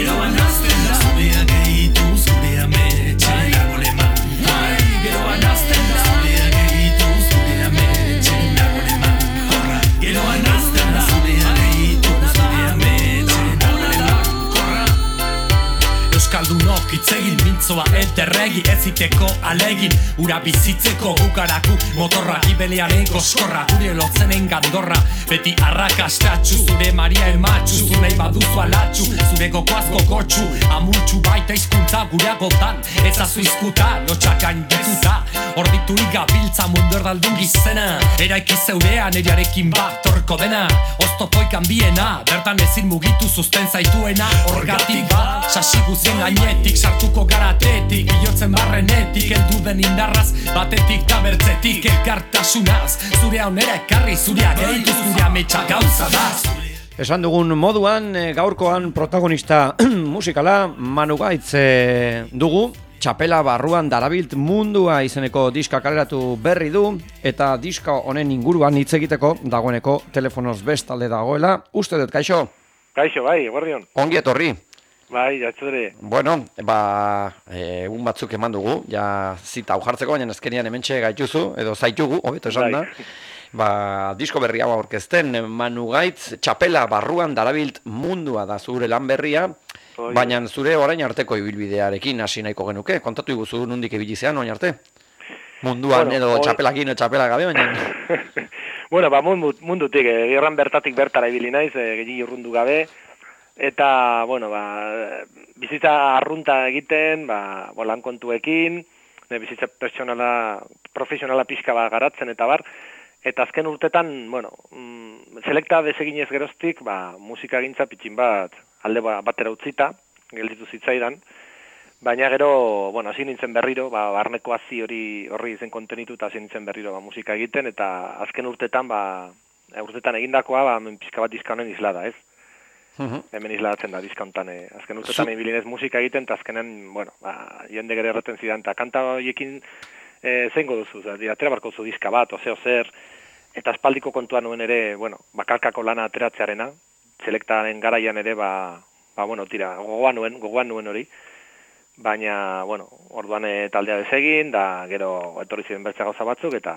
gero anazten da. Zureak egitu zure ametxen arbole mangoa. Gero anazten da. Zureak egitu zure ametxen arbole mangoa. Gero anazten da. Zureak egitu zure ametxen arbole mangoa. Euskaldunok itzegin mintzoa elterregi eziteko alegin. Ura bizitzeko gukaraku motorra gibelearen koskorra. Gure lotzenen gandorra beti arrakastatxu. Zure Maria ematxu, zu nahi baduzu alatxu. Zure gokoazko gotxu, amultxu baita izkuntza gure agotan. Ezazu izkuta, lotxakain betuta. Orditu igabiltza mundu erdaldun gizena. Eraiki zeurean eriarekin bat torko dena. Oztopoikan biena, bertan ezin mugitu zuzten zaituena. Orgatik bat, sasi guzien gainetik, sartuko garatetik, bihotzen barrenetik, heldu den indarraz, batetik da bertzetik, elkartasunaz. Zurea onera ekarri, zurea gehitu, zurea metxa gauza da. Esan dugun moduan, gaurkoan protagonista musikala Manu Gaitz dugu. Txapela barruan darabilt mundua izeneko diska kaleratu berri du, eta diska honen inguruan hitz egiteko dagoeneko telefonoz bestalde dagoela. Uste dut, kaixo? Kaixo, bai, guardion. Ongi etorri. Bai, jatzure. Bueno, egun batzuk eman dugu, ja zita hau jartzeko, baina ezkenian hementxe gaituzu, edo zaitugu, hobeto esan da. Disko berri hau aurkezten, Manu Gaitz, Txapela barruan darabilt mundua da zure lan berria, baina zure orain arteko ibilbidearekin hasi nahiko genuke, kontatu iguzu nondik ibilizean orain arte? Munduan edo txapelakin edo txapela gabe, baina... Bueno, mundutik, gerran bertatik bertara ibili naiz, gehiago urrundu gabe, eta, bueno, bizitza arrunta egiten, lan kontuekin, bizitza profesionala pixka garatzen eta bar, eta azken urtetan, bueno, selekta deseginez geroztik, musika gintza pitxin bat alde batera utzita, gelditu zitzaidan, baina gero, bueno, hasi nintzen berriro, barneko hazi horri izen kontenitu eta hasi nintzen berriro musika egiten, eta azken urtetan, urtetan egindakoa, pixka bat diska honen islada, ez? Hemen isladatzen da diska honetan, azken urtetan ibilinez musika egiten, eta azkenen, bueno, jende gero erraten zidan, eta kanta horiekin zeingo duzu, atera barko zu diska bat, zer, eta espaldiko kontuan nuen ere, bueno, bakarkako lana ateratzearena, selektaren garaian ere, bueno, tira, gogoan nuen hori, baina, bueno, orduan taldea desegin, da gero etorri ziren bertza gauza batzuk, eta,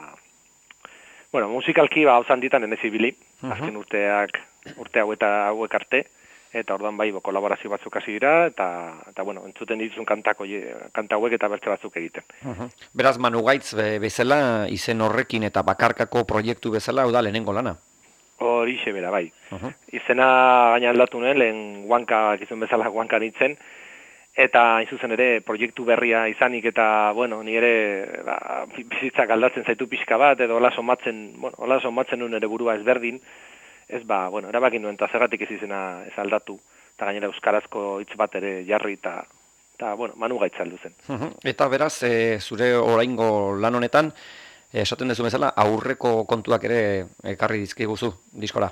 bueno, musikalki hauza handitan enez ibili, azken urte hauek arte, eta orduan kolaborazio batzuk hasi dira, eta bueno, entzuten dituzun kanta hauek eta bertze batzuk egiten. Beraz, Manu Gaitz bezala, izen horrekin eta bakarkako proiektu bezala, hau da lehenengo lana? Horixe bera, bai. Izena gaina aldatu nuen, lehen gizun bezala guanka nintzen, eta hain zuzen ere proiektu berria izanik eta, bueno, ni ere bizitzak aldatzen zaitu pixka bat, edo hola somatzen nuen ere burua ezberdin, bueno, erabakin nuen eta zergatik ez izena ez aldatu, eta gainera euskarazko hitz bat ere jarri, eta bueno, Manu Gaitz aldu zen. Eta beraz, zure oraingo lan honetan, esaten duzu bezala, aurreko kontuak ere ekarri dizkiguzu diskola.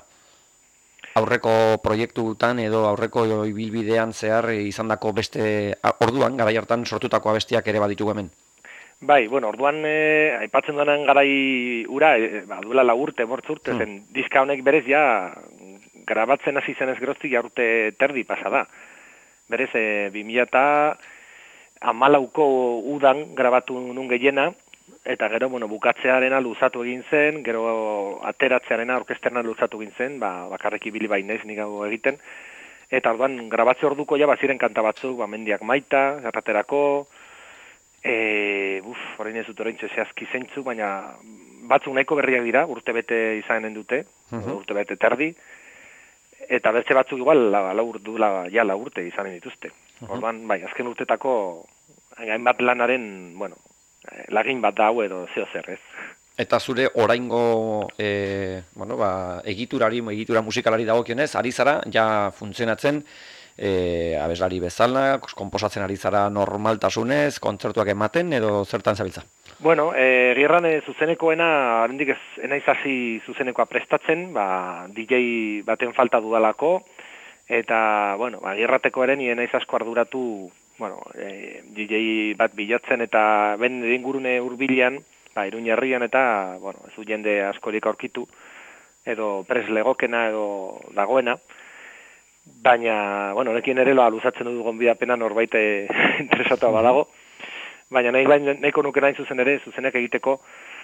Aurreko proiektutan edo aurreko ibilbidean zehar izandako beste orduan, garai hartan sortutako abestiak ere baditugu hemen. Bai, bueno, orduan aipatzen duenan garai ura, duela 4 urte, 5 urte, zen diska honek berez ja grabatzen hasi zenez geroztik ja urte terdi pasada. Berez, 2014ko udan grabatu nun gehiena, eta gero, bueno, bukatzearena luzatu egin zen, gero ateratzearena orkesterna luzatu egin zen, bakarrik ibili bainez nik hau egiten, eta orduan grabatze orduko ja baziren kanta batzuk, Mendiak Maita, erraterako, orain ez dut oraintxe zehazki zeintzu, baina batzuk nahiko berriak dira, urtebete izanen dute, urtebete terdi, eta bertze batzuk igual lau urte izanen dituzte. Orduan, bai, azken urtetako hainbat lanaren, bueno, lagin bat da hau edo zeo zer, ez? Eta zure oraingo egitura musikalari dagokionez, ari zara, ja funtzionatzen, abeslari bezala, konposatzen ari zara normaltasunez, kontzertuak ematen, edo zertan zabiltza? Bueno, gierran zuzenekoena, arendik ez enaiz hasi zuzenekoa prestatzen, DJ baten falta dudalako, eta, bueno, gierrateko ere nien enaiz asko arduratu, bueno, DJ bat bilatzen eta ben ingurune hurbilean, Iruñerrian eta, bueno, ez du jende askorik aurkitu, edo pres legokena edo dagoena, baina, bueno, honekin ere loa luzatzen dut gonbidapena norbait interesatua badago, baina nahiko nuke nahi zuzen ere, zuzenek egiteko,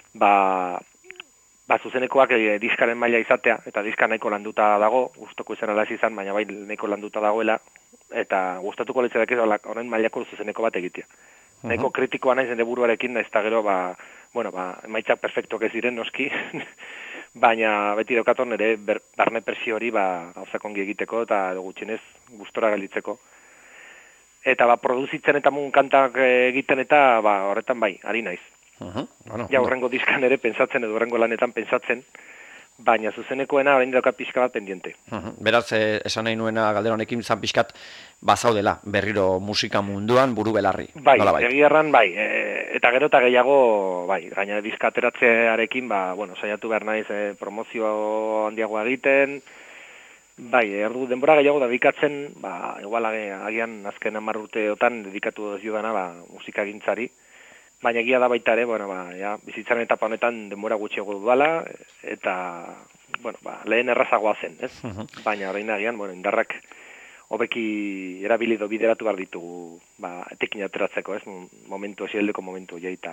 zuzenekoak diskaren maila izatea, eta diska nahiko landuta dago, gustoko izan ala izan, baina bai nahiko landuta dagoela, eta gustatuko litzatek horren mailako zuzeneko bat egitea. Nahiko kritikoa naiz nire buruarekin, naiz eta gero, emaitzak perfektuak ez diren noski, baina beti daukator nire barne presio hori gauzakongi egiteko eta gutxienez gustora gelditzeko. Eta produzitzen eta mun kantak egiten eta horretan bai, ari naiz. Ja horrengo diskan ere pentsatzen edo horrengo lanetan pentsatzen, baina zuzenekoena orain daukat pixka bat pendiente. Beraz, esan nahi nuena galdera honekin zan pixkat bazaudela berriro musika munduan buru belarri. Bai, egiarran bai, eta gero eta gehiago, gaina diska ateratzearekin, saiatu behar naiz promozio handiagoa egiten, erdu denbora gehiago dedikatzen, igual agian azken 10 urteotan dedikatu ez jodana musika gintzari, baina egia da baita ere, bizitzaren etapa honetan denbora gutxiago dudala, eta, lehen errazagoa zen, ez? Baina orain agian, indarrak hobeki erabili edo bideratu behar ditugu, etekin ateratzeko, ez? Esieldeko momentu jaita.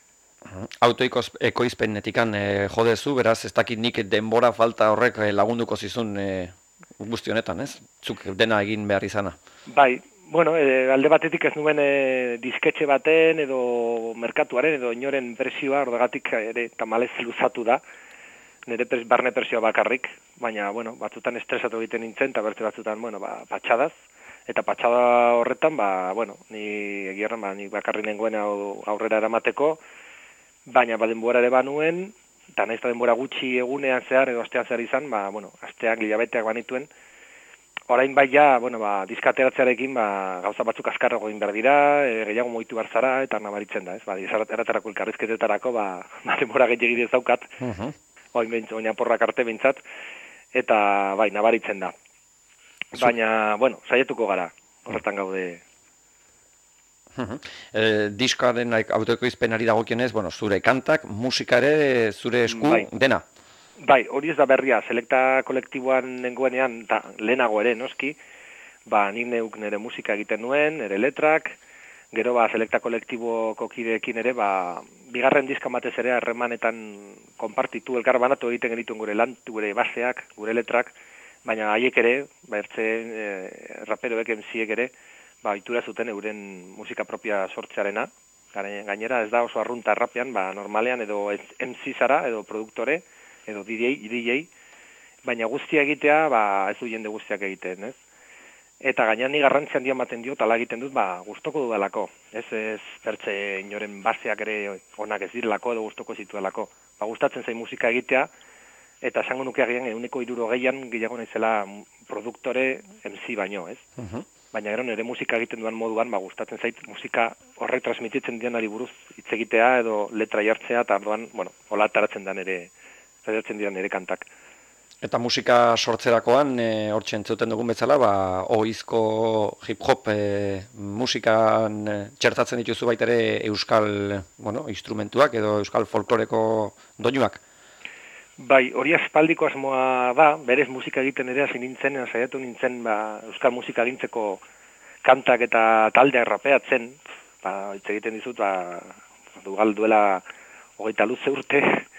Autoekoizpenetikan jodezu, beraz, ez dakit nik denbora falta horrek lagunduko zizun guzti honetan, ez? Zuk dena egin behar izana. Bai, alde batetik ez nuen disketxe baten edo merkatuaren edo inoren presioa ordegatik ere tamalez luzatu da, nire barne presioa bakarrik, baina, batzutan estresatu egiten nintzen, eta berte batzutan, patxadaz, eta patxada horretan, ni egierran, ni bakarri nengoen aurrera eramateko, baina denbora ere banuen, eta nahiz denbora gutxi egunean zehar edo astean zehar izan, asteak, hilabeteak banituen, orain diska ateratzearekin gauza batzuk azkarrago egin behar dira, gehiago moitu behar zara, eta nabaritzen da, ez? Eratarako elkarrizketetarako, denbora gehiagide zaukat, oin aporrak arte bintzat, eta nabaritzen da. Baina, saietuko gara, horretan gaude. Diskaren autoekoizpenari dagokionez, zure kantak, musika ere, zure esku, dena? Bai, hori ez da berria, Selekta kolektiboan nengoenean, eta lehenago ere, noski, nik neuk nire musika egiten nuen, nire letrak, gero Selekta kolektiboko kideekin ere, bigarren diska batez ere harremanetan konpartitu, elkar banatu egiten genituen gure lantu, gure baseak, gure letrak, baina haiek ere, raperoek MCek ere, itura zuten euren musika propia sortzearena, gainera ez da oso arrunta rapean, normalean edo MC zara, edo produktore, edo DJ, baina guztia egitea, ez du jende guztiak egiten, ez? Eta gainean ni garrantzi handia ematen diot, ala egiten dut, gustoko dudalako. Ez bertze inoren baseak ere onak ez direlako, edo gustoko zituelako. Gustatzen zain musika egitea, eta esango nuke agian 60% gehiago naizela produktore MC baino, ez? Baina gero nire musika egiten duan moduan, gustatzen zait musika horrek transmititzen dianari buruz hitz egitea, edo letra jartzea, eta orduan, hola ataratzen da nire kantak. Eta musika sortzerakoan, hortxe entzuten dugun bezala, ohizko hip-hop musikan txertatzen dituzu baita ere euskal instrumentuak edo euskal folkloreko doinuak? Bai, hori aspaldiko asmoa da, berez musika egiten ere hasi nintzen, saiatu nintzen euskal musika egintzeko kantak eta taldeak rapeatzen, hitz egiten dizut, dugal duela 20 urte,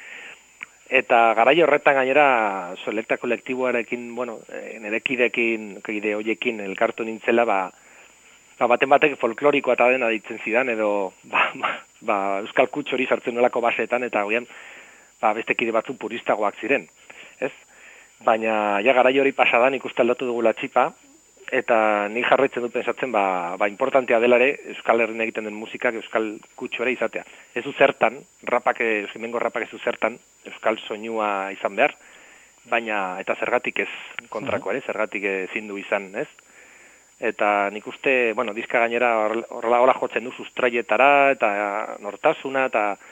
eta garai horretan gainera Selekta kolektiboarekin, nire kide horiekin elkartu nintzela, baten batek folklorikoa eta dena ditzen zidan, edo euskal kutsu hori sartzen nolako baseetan, eta goian beste kide batzu puristagoak ziren, ez? Baina garai hori pasadan ikuste aldatu dugula txipa, eta nik jarraitzen dut pensatzen, importantea dela ere euskal herrin egiten den musikak euskal kutsu ere izatea. Ez du zertan, hemengo rapak ez du zertan, euskal soinua izan behar, baina eta zergatik ez kontrako ere, zergatik ezin du izan, ez? Eta nik uste, diska gainera horrela jotzen du sustraietara, eta nortasuna,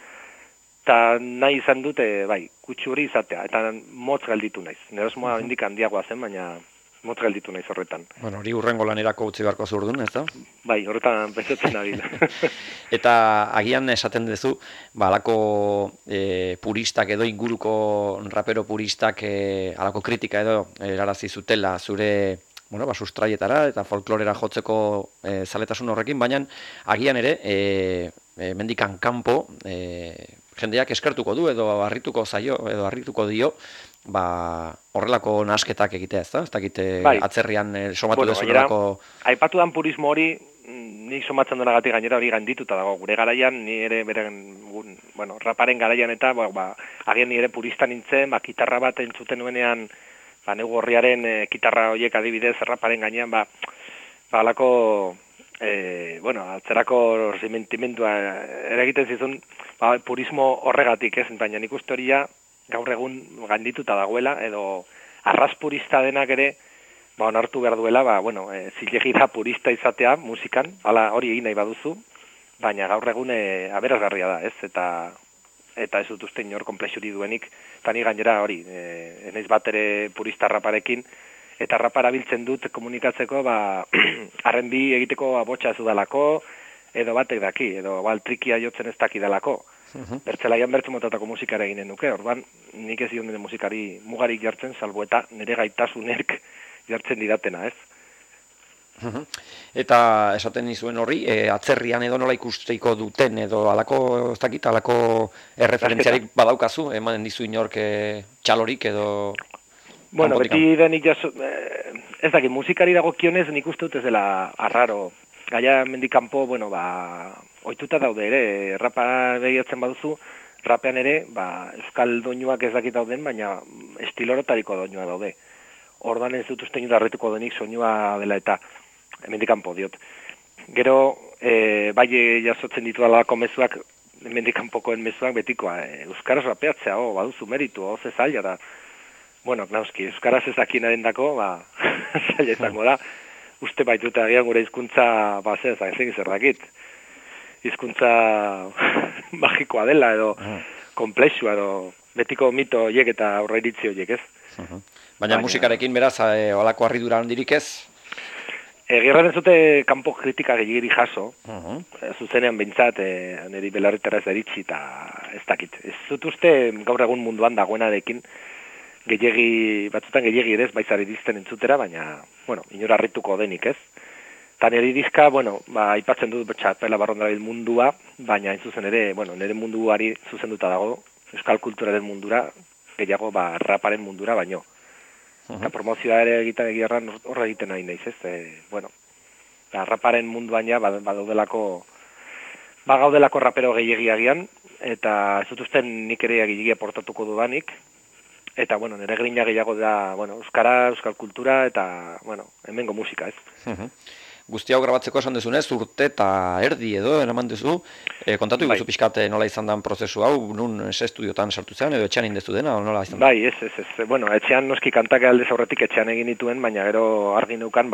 eta nahi izan dute, kutsu hori izatea, eta motz gelditu naiz. Nire osmoa indik handiagoa zen, baina motz gelditu naiz horretan. Hori urrengo lanerako utzi beharko zurdun, ez da? Bai, horretan pentsatzen nabil. Eta agian esaten duzu, alako puristak edo inguruko rapero puristak alako kritika edo erarazi zutela zure bueno, sustraietara eta folklorera jotzeko zaletasun horrekin, baina agian ere, mendikan kanpo, jendeak eskertuko du edo harrituko zaio edo harrituko dio, horrelako nasketak egitea, ez dakite atzerrian somatu dezulako. Aipatu dan purismo hori, nik somatzen duenagatik gainera hori gaindituta dago. Gure garaian, ni ere raparen garaian eta, agian ni ere purista nintzen, gitarra bat entzuten nuenean, negu horriaren gitarra horiek adibidez raparen gainean, alako, altzerako sentimentua ere egiten zizun, purismo horregatik, ez? Baina nik uste horia gaur egun gaindituta dagoela, edo arras purista denak ere, onartu behar duela, zilegi da purista izatea musikan, hori egin nahi baduzu, baina gaur egun aberasgarria da, ez? Eta ez dut uste inor komplexuri duenik, eta ni gainera hori, enaiz bat ere purista raparekin, eta rapara biltzen dut komunikatzeko, R&B egiteko abotsa ez dudalako, edo batek daki, edo trikia jotzen ez daki dalako. Bertzelaian bertzu motatako musikara eginen nuke, orban nik ez zion musikari mugarik jartzen, salbo eta nire gaitasunek jartzen didatena, ez? Eta esaten nizuen horri, atzerrian edo nola ikusteko duten, edo alako, ez dakit, alako erreferentziarik badaukazu, emanen dizu inork txalorik edo... Bueno, beti denik jaso... Ez dakit, musikari dagokionez nik uste dut ez dela arraro. Gaia mendikampo, ohituta daude ere, rapa begiatzen baduzu, rapean ere, euskal doinuak ez dakit dauden, baina estilorotariko doinua daude. Ordan ez dut uste darretuko denik soinua dela eta mendikampo diot. Gero, bai jasotzen ditu alako mezuak, mendikampokoen mezuak betikoa, euskaraz rapeatzea, baduzu meritu, ze zaila da. Bueno, nauski, euskaraz ezakinaren dako, zaila izango da. Uste baitut agian gure hizkuntza zer dakit. Hizkuntza magikoa dela edo komplexua edo betiko mito horiek eta aurreiritzi horiek, ez? Baina musikarekin beraz, olako harridura handirik ez? Gerran ez dute kanpo kritika gehiagiri jaso, zuzenean behintzat, niri belarritara ez eritzi eta ez dakit. Ez dut uste gaur egun munduan dagoenarekin, batzutan gehiagi ere ez baizari dizten entzutera, baina, inora harrituko denik, ez? Eta nire dizka, aipatzen dut txapela barrondarabil mundua, baina zuzen ere, nire munduari zuzenduta dago, euskal kulturaren mundura, gehiago raparen mundura baino. Eta promozioa ere egiten egirran horre egiten nahi naiz, ez? Raparen munduan ja, bagaudelako rapero gehiagiagian, eta ez dut usten nik ere gehiagia portatuko dudanik, eta, nire grina gehiago da, euskara, euskal kultura, eta, hemengo musika, ez? Guzti hau grabatzeko esan dezunez, urte eta erdi edo, eraman duzu, kontatu iguzu pixkat nola izan den prozesu hau, nun estudiotan sartu zean, edo etxean indezu dena, nola izan den? Bai, ez. Etxean noski kantak aldez aurretik etxean egin dituen, baina gero argi neukan,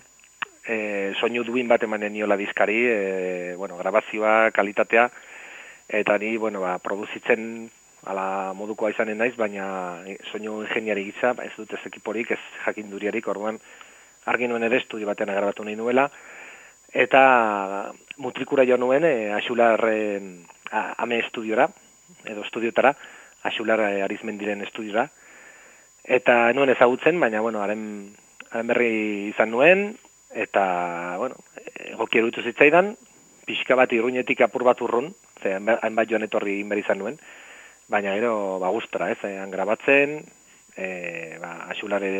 soinu duin bat emanen niola dizkari, grabazioa, kalitatea, eta ni, produzitzen ala modukoa izanen naiz, baina soinu ingeniari gitza, ez dut ez ekiporik, ez jakinduriarik, orduan, argi nuen ere estudio batean grabatu nahi nuela, eta mutrikura jo nuen Axularren ame estudiora, edo estudiotara, Axular Arizmendiren estudiora, eta nuen ezagutzen, baina, haren berri izan nuen, eta, egoki eruditu zitzaidan, pixka bat irruinetik apur bat urrun, hainbat joan etorri inber izan nuen, baina gero, gustora, ez, grabatzen, Axular ere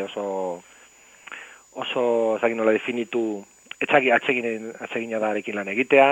oso ezagin nola definitu, atsegina da arekin lan egitea,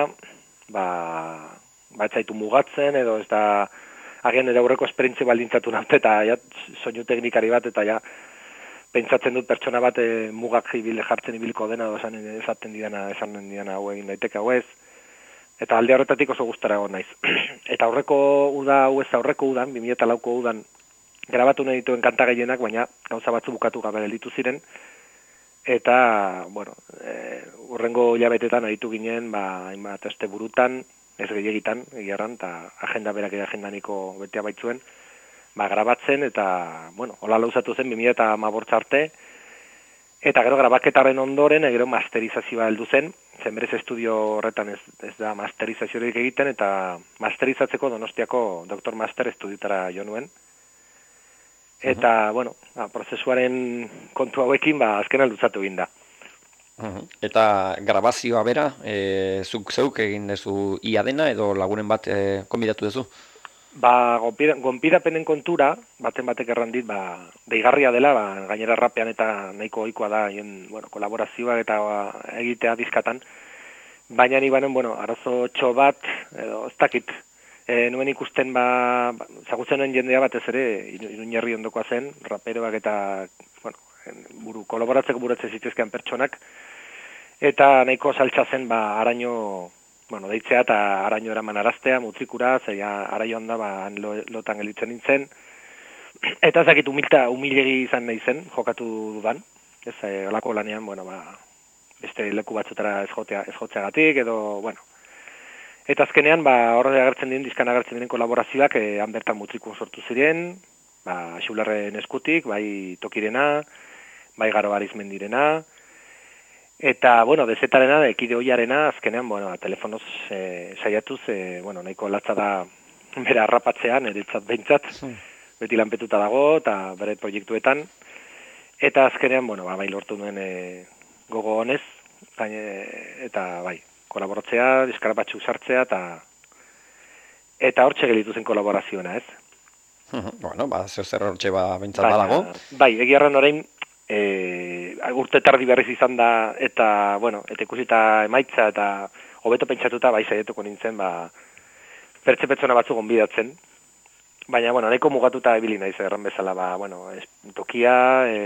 etzaitu mugatzen, edo ez da, agian ere aurreko esperientzia baldintzatu naute, eta soinu teknikari bat, eta pentsatzen dut pertsona bat mugak jartzen ibilko dena, edo esaten didana hau egin daiteke hau ez, eta alde horretatik oso gustara egon naiz. Eta aurreko udan, 2004ko udan, grabatu nahi dituen kanta gehienak, baina gauza batzu bukatu gabe gelditu ziren, eta, urrengo hilabetetan aritu ginen, hainbat asteburutan, ez gehiegitan, egiarran, eta agenda berak ere agendaniko betea baitzuen, grabatzen, eta, hola lauzatu zen, 2015 arte, eta gero grabaketaren ondoren, gero masterizazioa heldu zen, zenberez estudio horretan ez da masterizaziorik egiten, eta masterizatzeko Donostiako Dr. Master estudiotara jo nuen, eta, prozesuaren kontu hauekin, azkenan luzatu egin da. Eta grabazioa bera, zuk zeuk egin duzu ia dena edo lagunen bat konbidatu duzu? Ba, gonbidapenen kontura, baten batek errandit, deigarria dela, gainera rapean eta nahiko ohikoa da, kolaborazioa eta egitea dizkatan. Baina ni banen, arazo txo bat, edo ez dakit, nuen ikusten, zagutzen nuen jendea batez ere, Iruñerri ondokoa zen, raperoak eta, kolaboratzeko buratzen zitezkean pertsonak, eta nahiko saltza zen, araño, deitzea eta araño eraman araztea, mutrikura, zeia araioan da, han lotan gelitzen nintzen, eta ezakit humilegi izan nahi zen, jokatu dudan, ez, olako lanean, beste leku batzutara ez jotzeagatik, edo, eta azkenean, horre agertzen diren, dizkan agertzen diren kolaborazioak, han bertan mutriku sortu ziren, Xularren eskutik, bai Tokirena, bai Garo Arizmendirena, eta, dezetarena, ekide hoiarena, azkenean, telefonoz saiatuz, nahiko latza da bera harrapatzean, eretzat behintzat, beti lanpetuta dago, eta bere proiektuetan, eta azkenean, bai lortu nuen gogo honez, eta bai, kolaboratzea, diskarapatxu sartzea, eta hortxe gelitu zen kolaborazioena, ez? Zer hortxe behintzat badago. Bai, egiarran orain, urte tardi berriz izan da, eta ikusita emaitza, eta hobeto pentsatuta, saietuko nintzen, pertsona batzuk gonbidatzen. Baina, nahiko mugatuta ebili naiz, erran bezala, tokia,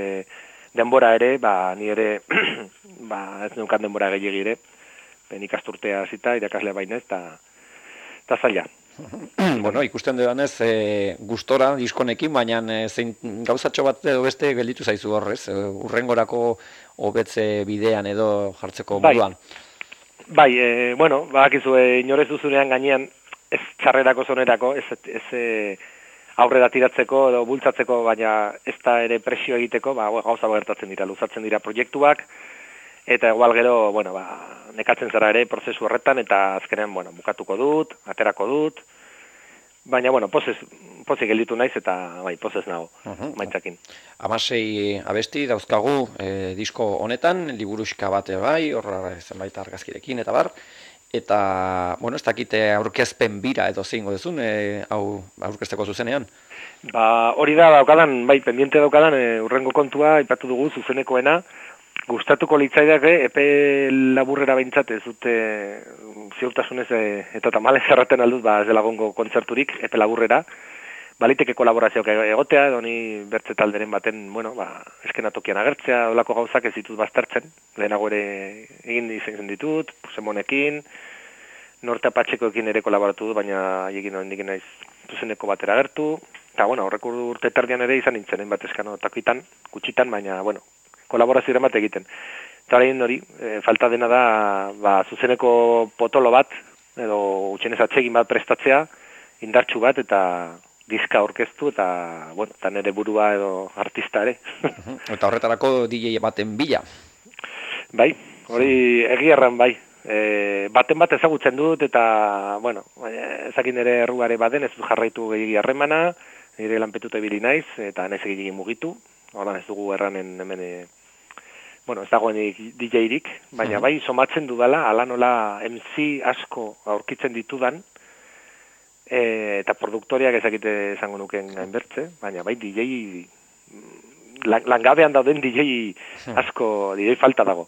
denbora ere, ni ere, ez neukan denbora gehiagire, ikasturtea zita, irakaslea bainez, eta zaila. Ikusten dudanez, gustora diskonekin, baina zein gauzatxo bat edo beste gelditu zaizu horrez, urrengorako hobetze bidean edo jartzeko moduan. Bai, badakizu, inorez duzunean gainean, ez txarrerako zonerako, ez aurrera tiratzeko edo bultzatzeko, baina ez da ere presio egiteko, gauza gertatzen dira, luzatzen dira proiektuak, eta igual gero, nekatzen zara ere prozesu horretan, eta azkenean, bukatuko dut, aterako dut, baina, pozik gelditu naiz, eta pozez nago, maitzakin. 16 abesti dauzkagu disko honetan, liburuxka bate bai, horra zenbait argazkirekin, eta bar, eta, ez dakite aurkezpen bira edo zeingo duzun, hau aurkezteko zuzenean? Hori da daukadan, pendiente daukadan, urrengo kontua, ipatu dugu, zuzenekoena, gustatuko litzaidake, epe laburrera behintzat ez dute ziurtasunez eta tamalez erraten aldut, ez dela gongo kontzerturik, epe laburrera, baliteke kolaborazioak egotea, edo ni bertze talderen baten, eskenatokian agertzea, olako gauzak ez ditut baztertzen, lehenago ere egin izen ditut, Semonekin, Norte Apatxekoekin ere kolaboratu du, baina haiekin oraindik naiz zuzeneko batera agertu, eta horrek urte tardian ere izan nintzen, bat eskanotakitan, gutxitan, baina, kolaborazioaren bat egiten. Eta hori, falta dena da, zuzeneko potolo bat, edo utxenez atsegin bat prestatzea, indartsu bat, eta diska orkestu, eta nire burua edo artista ere. Eta horretarako DJ baten bila? Bai, hori egiarran bai. Baten bat ezagutzen dut, eta, ezakin nire erruare baden, ez dut jarraitu gehiagi harremana, nire lanpetuta ibili naiz, eta naiz gehiagi mugitu, ez dugu erranen hemen, ez dagoenik DJ-rik, baina bai somatzen dudala, ala nola MC asko aurkitzen ditudan, eta produktoriak ezakite esango nuken gainbertze, baina bai DJ, langabean dauden DJ asko, DJ falta dago.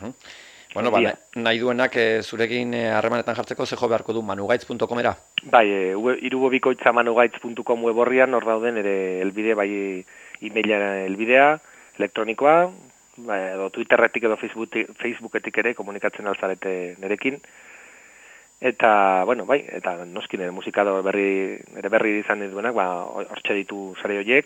Nahi duenak zurekin harremanetan jartzeko zeho beharko du manugaitz.comera? Bai, irubobikoitza manugaitz.com web horrian hor dauden ere elbide, bai e-maila elbidea, elektronikoa, edo Twitterretik edo Facebooketik ere komunikatzen alzarete nerekin. Eta, eta noskin ere musikado berri izan duenak, hortxe ditu sare horiek,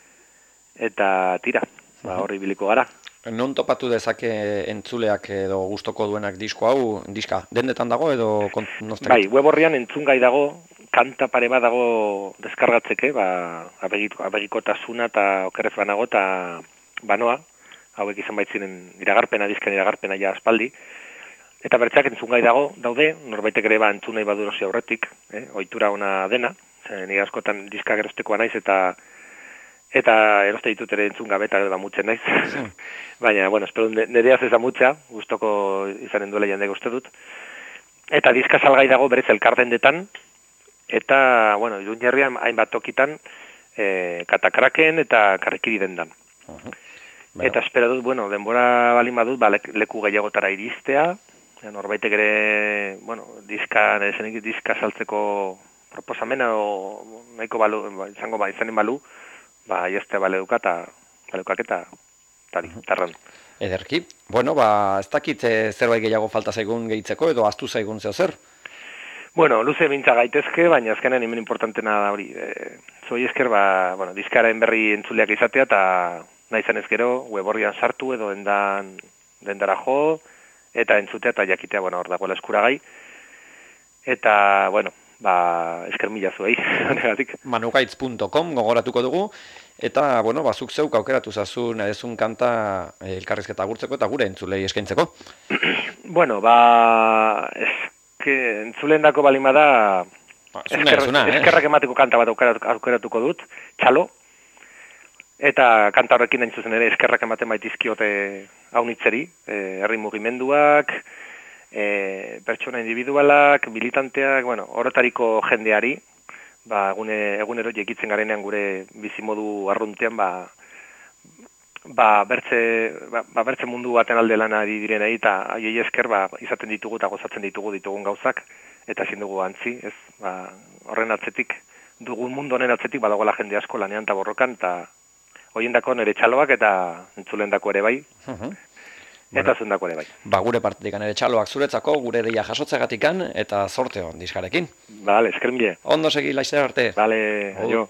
eta tira, horri biliko gara. Non topatu dezake entzuleak edo gustoko duenak disko hau, diska, dendetan dago edo nostek? Bai, web horrian entzungai dago, kanta pare bat dago deskargatzeke, abegikotasuna eta okerrez banago eta banoa, hauek izan baitziren disken iragarpena ja aspaldi, eta bertzeak entzungai daude, norbaitek ere entzun nahi badurosi aurretik, ohitura ona dena, nire askotan diska geroztekoa naiz, eta eta eroste ditut ere entzun gabe eta gero da mutzen naiz. Baina, bueno, espero nereaz ez da mutza, gustoko izanen duela jendek uste dut. Eta diska salgai dago berez elkardendetan, eta, bueno, Irun Herrian hainbat tokitan, Katakraken eta Karrikiri dendan. Eta espera dut, bueno, denbora balin badut, leku gehiagotara iristea, norbaitek ere, bueno, diska saltzeko proposamena o nahiko balu, izanen balu, jaztea balukak eta tarran. Ederki. Bueno, ez dakit zerbait gehiago falta zaigun gehitzeko edo ahaztu zaigun zeo zer? Bueno, luze mintza gaitezke, baina azkenean hemen importantena da hori. Zoi esker, bueno, diskaren berri entzuleak izatea eta nahi zanez gero, web horrian sartu edo dendara jo, eta entzutea eta jakitea, bueno, hor dagoela eskuragai. Eta, bueno, esker mila zuei, honegatik. manugaitz.com gogoratuko dugu, eta, bueno, zuk zeuk aukeratu zazun edezun kanta elkarrizketa gurtzeko eta gure entzulei eskaintzeko. Bueno, entzuleen dako balima da, eskerrak emateko kanta bat aukeratuko dut, txalo, eta kanta horrekin nahi zuzen ere eskerrak ematen baitizkiote haunitzeri, herri mugimenduak, pertsona individualak, militanteak, bueno, orotariko jendeari, egunero jekitzen garenean gure bizimodu arruntean, bertze mundu baten alde lanari direnei, eta haiei esker izaten ditugu eta gozatzen ditugun gauzak, eta ezin dugu antzi, ez, horren atzetik, dugun mundu honen atzetik badagoela jende asko lanean eta borrokan, eta hoiendako nire txaloak eta entzulendako ere bai, eta zundako ere bai. Gure partetik nire txaloak zuretzako, gure deia jasotzegatikan, eta zorte hon diskarekin. Bale, esker mile. Ondo segi, laizte arte. Bale, aio.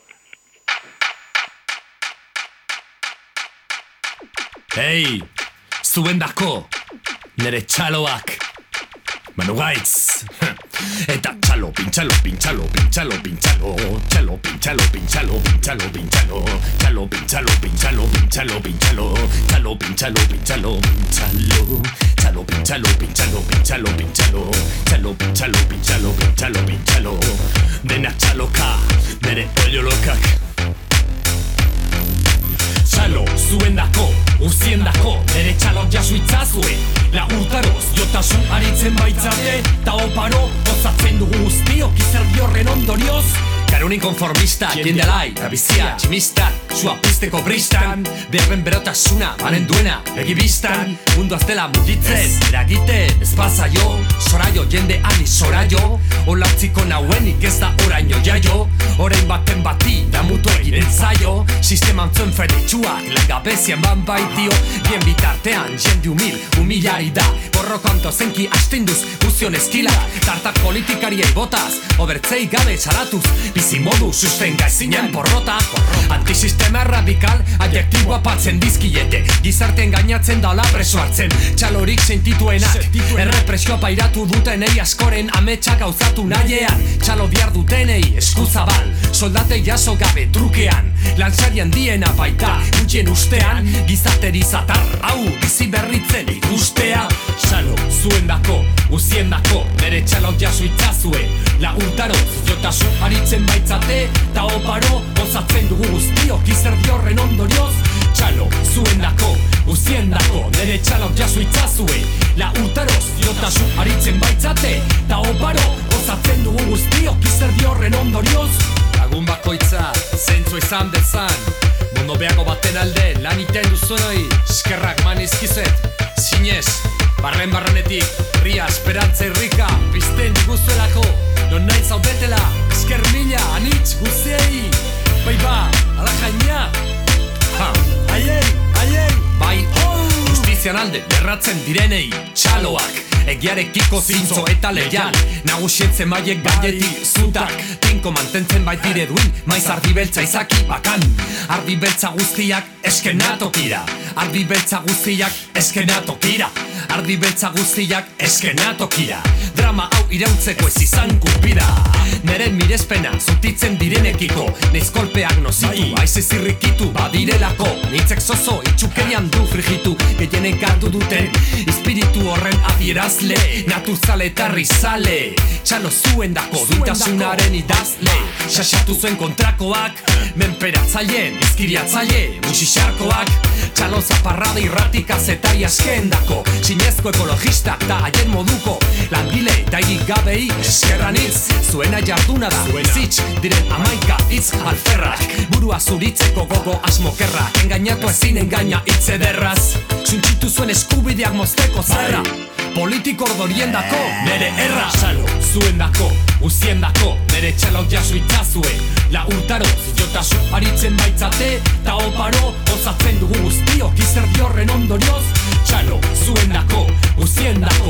Hei, zuendako, nire txaloak, Manugaitz. Eta txalo, pintxalo, pintxalo, pintxalo, pintxalo, txalo, pintxalo, pintxalo, pintxalo, pintxalo, txalo, pintxalo, pintxalo, pintxalo, pintxalo, txalo, pintxalo, pintxalo, pintxalo, txalo, pintxalo, pintxalo, pintxalo, pintxalo, txalo, pintxalo, pintxalo, pintxalo, pintxalo, dena txaloka, nire oiolokak. Txalo, zuendako, urziendako, nere txalok jasu itzazue, lagurtaroz, jotasu aritzen baitzate, ta oparo, gozatzen dugu guztiok, izerdi horren ondorioz. Karun inkonformista, jende alai, abizia, tximistak, sua pizteko bristan, berben berotasuna, baren duena, egibistan, mundu aztela mugitzen, eragiten, espazaio, soraio, jende ani soraio, olautziko nauenik ez da oraino jaio, orain baten bati, damutu egin zaio, sistema antzuen fredetxuak, langabezien ban baitio, bien bitartean, jende humilari da, borroko antozenki astinduz, guzion eskila, tartak politikariei botaz, obertzei gabe saratuz, bizimodu susten gaizinen porrota, antisistema radikal, adjektiboa patzen dizkiete, gizarten gainatzen daula preso hartzen, txalorik sentituenak, errepresioa pairatu dutenei askoren ametsak gauzatu nahiean, txalo diar dutenei eskuzabal, soldatei jaso gabe trukean, lansari handiena baita, gutxien ustean, gizarteri zatar, hau, bizi berritzen ikustea, txalo, zuendako, uziendako, nere txalok jaso itzazue, lagurtaroz, jotasu aritzen baitzate, ta oparo, gozatzen dugu guztiok, izerdi horren ondorioz, txalo, zuendako, uziendako, nere txalok jaso itzazue, lagurtaroz, jotasu aritzen baitzate, ta oparo, gozatzen dugu guztiok, izerdi horren ondorioz. Lagun bakoitza, zentzu izan dezan, mundo beago baten alde, lan iten duzunoi, eskerrak manizkizet, zinez, barrenetik, ria, esperantza irrika, bizten diguzuelako, non nahi zaudetela, esker mila, anitz guziei, bai ala jaina, aiei, bai, justizian alde, berratzen direnei, txaloak, egiarekiko zintzo eta leial, nagusietzen maiek gainetik zutak, tinko mantentzen baitire duin, maiz ardi beltza izaki bakan, ardi beltza guztiak eskenatokira, ardi beltza guztiak eskenatokira, ardi beltza guztiak eskenatokira, Drama hau irautzeko ez izan kulpida. Nere mirespena zutitzen direnekiko, neiz kolpeak nozitu, aize zirrikitu badirelako. Nitzek zozo itxukerian du frigitu, gehienek hartu duten espiritu horren adierazle. Naturzale eta rizale, txalo zuen dako duitasunaren idazle. Xaxatu zuen kontrakoak, menperatzaileen izkiriatzaile, musixarkoak. Txalo zaparrada irratik azetari askendako, sinezko ekologistak da haien moduko langile dairik gabei eskerran hitz. Zuena jarduna da, zitz diren amaika hitz alferrak, burua zuritzeko gogo asmokerrak, engainatu ezin engaina hitz ederraz. Suntxitu zuen eskubideak mozteko zerra, politiko ordorien dako, nere erra. Txalo, zuen dako, guzien dako, nere txalok jasu itzazue. La urtaro, ziotasu aritzen baitzate, ta oparo, osatzen dugu guztiok izerdi horren ondorioz. Txalo, zuen dako, guzien dako,